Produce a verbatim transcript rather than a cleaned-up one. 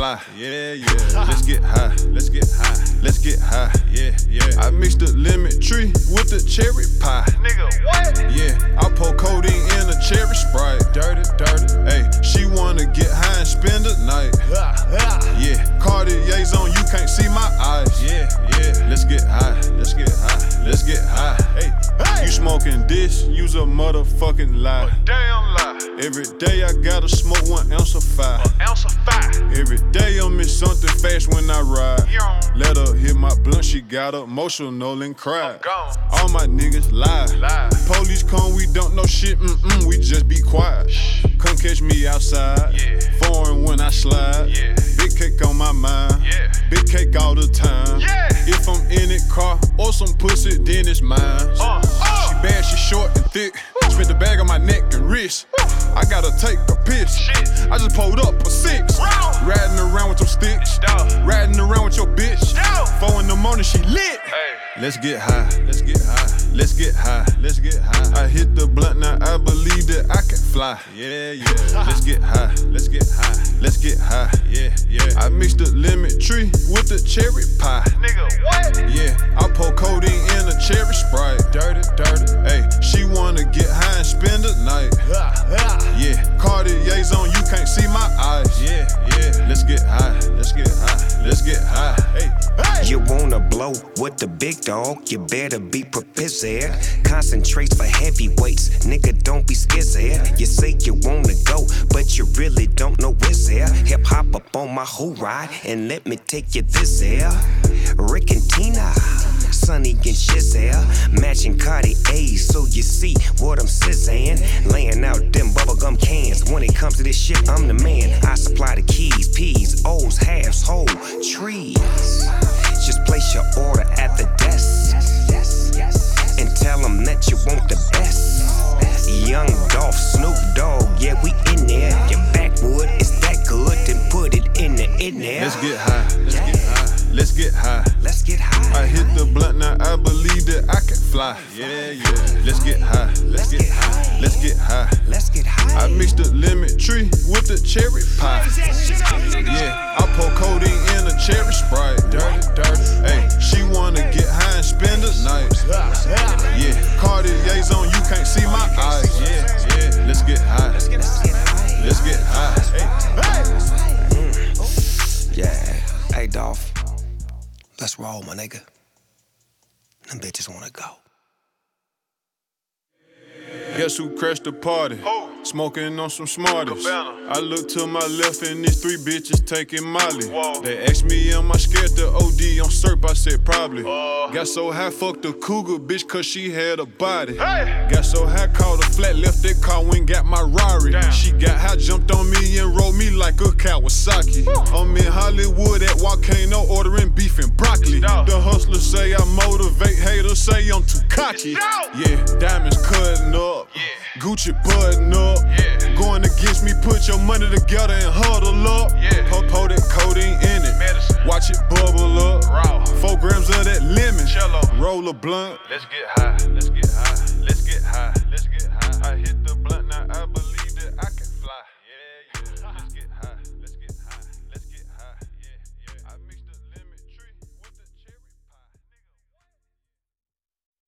fly. Yeah, yeah. Let's get high. Let's get high. Let's get high. Yeah, yeah. I mixed the lemon tree with the cherry pie. Nigga, what? Yeah, I pour codeine in a cherry Sprite. Dirty, dirty. Hey, she wanna get high and spend the night. Yeah, Cartier's on, you can't see my eyes. Yeah, yeah. Let's get high. Let's get high. Let's get high. Hey, hey. You smoking this? Use a motherfucking lie. A damn lie. Every day I gotta smoke one ounce of fire. An ounce of fire. Every day I'm in something fast when I ride. Let her hit my blunt, she got emotional and cried. All my niggas lie. lie. Police come, we don't know shit, mm-mm, we just be quiet. Shh. Come catch me outside. Yeah. Foreign when I slide. Yeah. Big cake on my mind. Yeah. Big cake all the time. Yeah. If I'm in it car or some pussy, then it's mine. Uh, uh. She bad, she short and thick. Woo. Spent the bag on my neck and wrist. Woo. I gotta take a piss. Shit. I just pulled up a six. Wow. Riding around with your sticks. Duh. Riding around with your bitch. Duh. Four in the morning, she lit. Hey. Let's get high. Let's get high. Let's get high. Let's get high. I hit the blunt, now I believe that I can fly. Yeah, yeah. Let's get high. Let's get high. Let's get high. Yeah, yeah. I mixed the lemon tree with the cherry pie. Nigga, what? Yeah, I pour codeine in a cherry Sprite. Dirty, dirty. Hey, she wanna get high and spend the night. Yeah, Cartier's on, you can't see my eyes. Yeah, yeah. Let's get high. Let's get high. Let's get high. Hey, hey. You wanna blow with the big dog? You better be prepared. Concentrates for heavyweights, nigga, don't be scared. You say you wanna go, but you really don't know where's there. Hip hop up on my whole ride, and let me take you this air. Rick and Tina, Sonny and Shizelle, matching Cartier, so you see what I'm saying. Laying out them bubblegum cans. When it comes to this shit, I'm the man. I supply the keys, P's, O's, halves, whole trees. Just place your order at the desk and tell them that you want the best. Young Dolph, Snoop Dogg, yeah, we in there. Your backwood is that good, then put it in the in there. Let's get high. Let's get high. Let's get high. Let's get high. I hit the blunt, now I believe that I can fly. Yeah, yeah. Let's get high. Let's get high. Let's get high. Let's get high. I mixed the lemon tree with the cherry pie. Yeah, I pour codeine in a cherry Sprite. Dirty, dirty. Hey, she wanna get high and spend the night. Yeah, Cartier's on, you can't see my eyes. Yeah, yeah. Let's get high. Let's get high. Let's get high. Hey, hey. Mm. Yeah. Hey, Dolph. Let's roll, my nigga. Them bitches wanna go. Guess who crashed the party? Oh. Smoking on some Smarties. I look to my left and these three bitches taking Molly. Whoa. They asked me, am I scared to O D on Serp? I said probably. Uh. Got so high, fucked a cougar bitch cause she had a body. Hey. Got so high, called a flat, left that car, went got my Rari. Damn. She got high, jumped on me and rolled me like a Kawasaki. Woo. I'm in Hollywood at Volcano ordering beef and broccoli. Stop. The hustlers say I motivate, haters say I'm too cocky. Stop. Yeah, diamonds cutting up. Yeah. Gucci button up. Yeah. Going against me, put your money together and huddle up. Yeah. Pour, pour that codeine in it. Medicine. Watch it bubble up. Raw. Four grams of that lemon. Cello. Roll a blunt. Let's get high. Let's get